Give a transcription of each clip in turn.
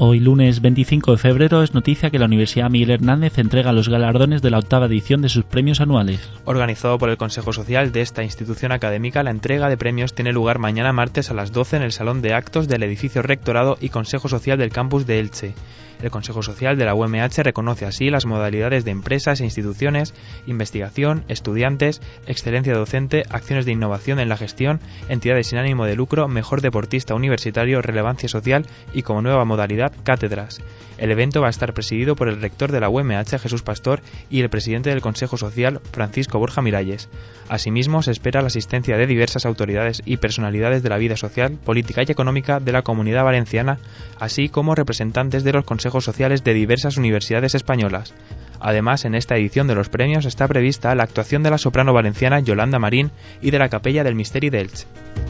Hoy, lunes 25 de febrero, es noticia que la Universidad Miguel Hernández entrega los galardones de la 8ª edición de sus premios anuales. Organizado por el Consejo Social de esta institución académica, la entrega de premios tiene lugar mañana martes a las 12 en el Salón de Actos del edificio Rectorado y Consejo Social del campus de Elche. El Consejo Social de la UMH reconoce así las modalidades de empresas e instituciones, investigación, estudiantes, excelencia docente, acciones de innovación en la gestión, entidades sin ánimo de lucro, mejor deportista universitario, relevancia social y como nueva modalidad, cátedras. El evento va a estar presidido por el rector de la UMH, Jesús Pastor, y el presidente del Consejo Social, Francisco Borja Miralles. Asimismo, se espera la asistencia de diversas autoridades y personalidades de la vida social, política y económica de la Comunidad Valenciana, así como representantes de los consejos sociales de diversas universidades españolas. Además, en esta edición de los premios está prevista la actuación de la soprano valenciana Yolanda Marín y de la Capella del Misteri d'Elx.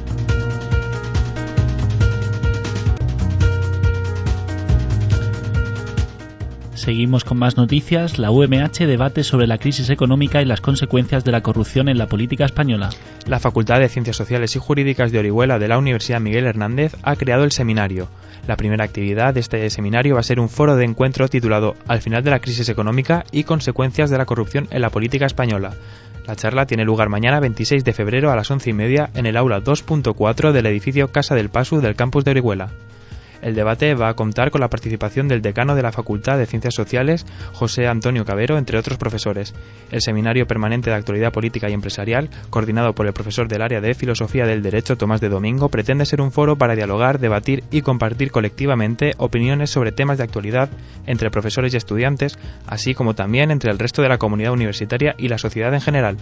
Seguimos con más noticias. La UMH debate sobre la crisis económica y las consecuencias de la corrupción en la política española. La Facultad de Ciencias Sociales y Jurídicas de Orihuela de la Universidad Miguel Hernández ha creado el seminario. La primera actividad de este seminario va a ser un foro de encuentro titulado Al final de la crisis económica y consecuencias de la corrupción en la política española. La charla tiene lugar mañana 26 de febrero a las 11:30 en el aula 2.4 del edificio Casa del Pasu del campus de Orihuela. El debate va a contar con la participación del decano de la Facultad de Ciencias Sociales, José Antonio Cabero, entre otros profesores. El Seminario Permanente de Actualidad Política y Empresarial, coordinado por el profesor del área de Filosofía del Derecho, Tomás de Domingo, pretende ser un foro para dialogar, debatir y compartir colectivamente opiniones sobre temas de actualidad entre profesores y estudiantes, así como también entre el resto de la comunidad universitaria y la sociedad en general.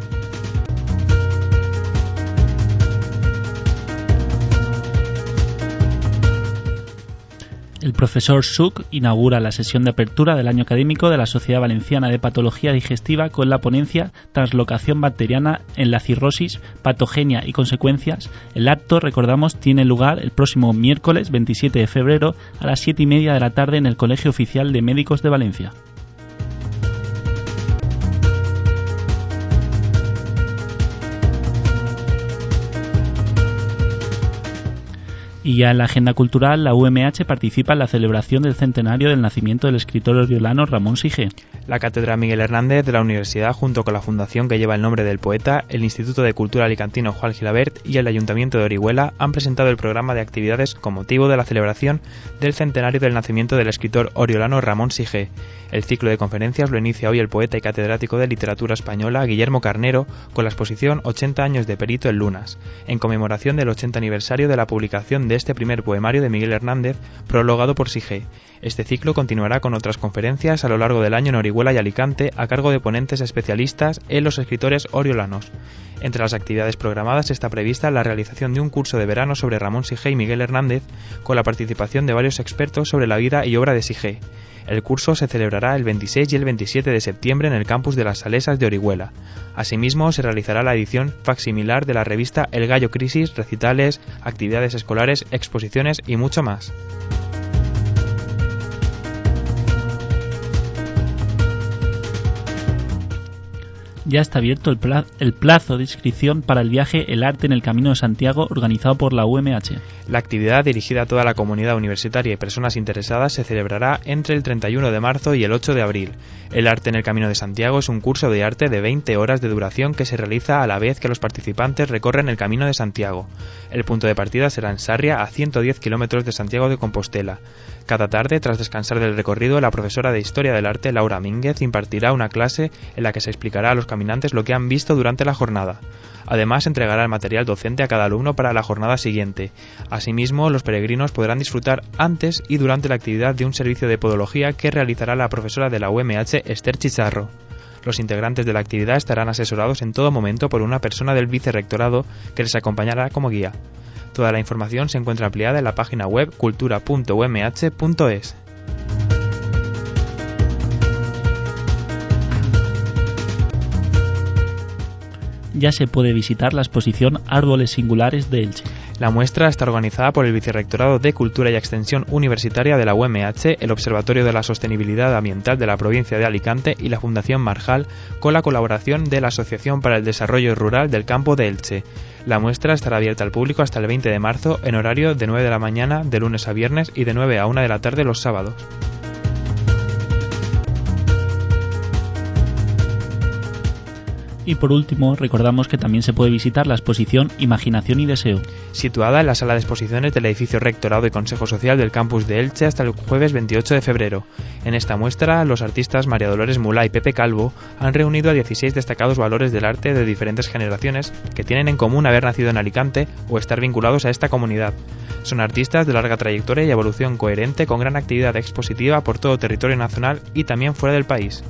El profesor Suc inaugura la sesión de apertura del año académico de la Sociedad Valenciana de Patología Digestiva con la ponencia Translocación bacteriana en la cirrosis, patogenia y consecuencias. El acto, recordamos, tiene lugar el próximo miércoles 27 de febrero a las 7:30 de la tarde en el Colegio Oficial de Médicos de Valencia. Y ya en la agenda cultural, la UMH participa en la celebración del centenario del nacimiento del escritor oriolano Ramón Sige. La Cátedra Miguel Hernández de la Universidad, junto con la fundación que lleva el nombre del poeta, el Instituto de Cultura Alicantino Juan Gilabert y el Ayuntamiento de Orihuela han presentado el programa de actividades con motivo de la celebración del centenario del nacimiento del escritor oriolano Ramón Sige. El ciclo de conferencias lo inicia hoy el poeta y catedrático de literatura española Guillermo Carnero con la exposición 80 años de Perito en Lunas, en conmemoración del 80 aniversario de la publicación de este primer poemario de Miguel Hernández, prologado por Sige. Este ciclo continuará con otras conferencias a lo largo del año en Orihuela y Alicante a cargo de ponentes especialistas en los escritores oriolanos. Entre las actividades programadas está prevista la realización de un curso de verano sobre Ramón Sige y Miguel Hernández con la participación de varios expertos sobre la vida y obra de Sige. El curso se celebrará el 26 y el 27 de septiembre en el campus de las Salesas de Orihuela. Asimismo, se realizará la edición facsimilar de la revista El Gallo Crisis, recitales, actividades escolares, exposiciones y mucho más. Ya está abierto el plazo de inscripción para el viaje El Arte en el Camino de Santiago organizado por la UMH. La actividad, dirigida a toda la comunidad universitaria y personas interesadas, se celebrará entre el 31 de marzo y el 8 de abril. El Arte en el Camino de Santiago es un curso de arte de 20 horas de duración que se realiza a la vez que los participantes recorren el Camino de Santiago. El punto de partida será en Sarria, a 110 kilómetros de Santiago de Compostela. Cada tarde, tras descansar del recorrido, la profesora de Historia del Arte, Laura Mínguez, impartirá una clase en la que se explicará a los caminantes lo que han visto durante la jornada. Además, entregará el material docente a cada alumno para la jornada siguiente. Asimismo, los peregrinos podrán disfrutar antes y durante la actividad de un servicio de podología que realizará la profesora de la UMH, Esther Chicharro. Los integrantes de la actividad estarán asesorados en todo momento por una persona del vicerrectorado que les acompañará como guía. Toda la información se encuentra ampliada en la página web cultura.umh.es. Ya se puede visitar la exposición Árboles Singulares de Elche. La muestra está organizada por el Vicerrectorado de Cultura y Extensión Universitaria de la UMH, el Observatorio de la Sostenibilidad Ambiental de la provincia de Alicante y la Fundación Marjal, con la colaboración de la Asociación para el Desarrollo Rural del Campo de Elche. La muestra estará abierta al público hasta el 20 de marzo en horario de 9 de la mañana de lunes a viernes y de 9 a 1 de la tarde los sábados. Y por último, recordamos que también se puede visitar la exposición Imaginación y Deseo, situada en la sala de exposiciones del edificio Rectorado y Consejo Social del campus de Elche hasta el jueves 28 de febrero. En esta muestra, los artistas María Dolores Mulá y Pepe Calvo han reunido a 16 destacados valores del arte de diferentes generaciones que tienen en común haber nacido en Alicante o estar vinculados a esta comunidad. Son artistas de larga trayectoria y evolución coherente con gran actividad expositiva por todo territorio nacional y también fuera del país.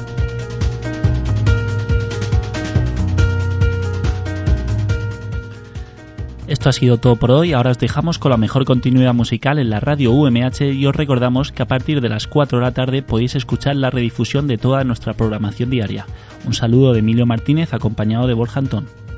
Esto ha sido todo por hoy, ahora os dejamos con la mejor continuidad musical en la radio UMH y os recordamos que a partir de las 4 de la tarde podéis escuchar la redifusión de toda nuestra programación diaria. Un saludo de Emilio Martínez acompañado de Borja Antón.